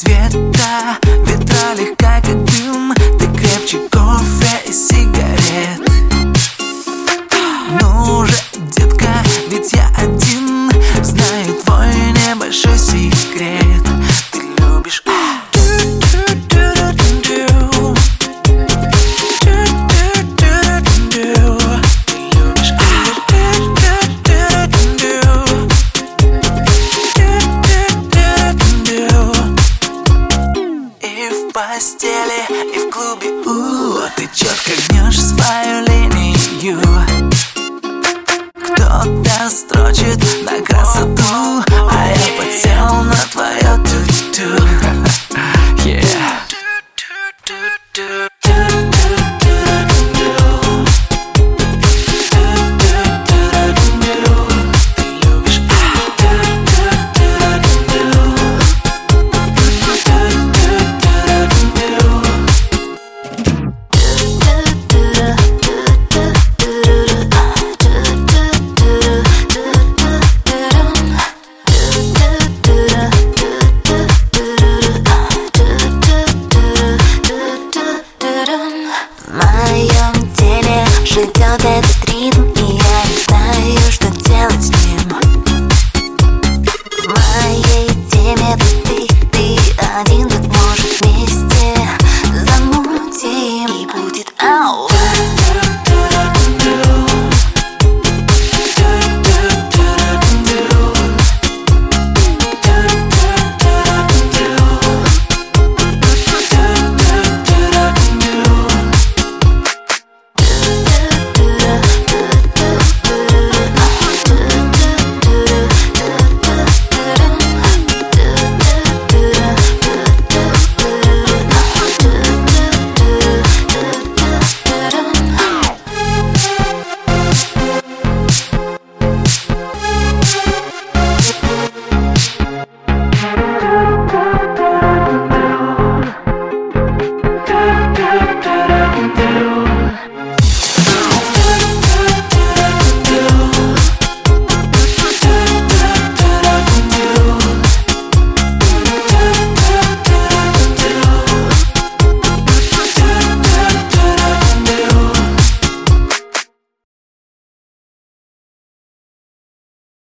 цвета, ветра легка, как дым. Ты крепче кофе и сигарет. Ну же, детка, ведь я один знаю твой небольшой секрет. Ты любишь в постели и в клубе, ты четко гнешь свою линию. Кто-то строчит на красоту, а я подсел на твое ту-ту. В моем теле живет этот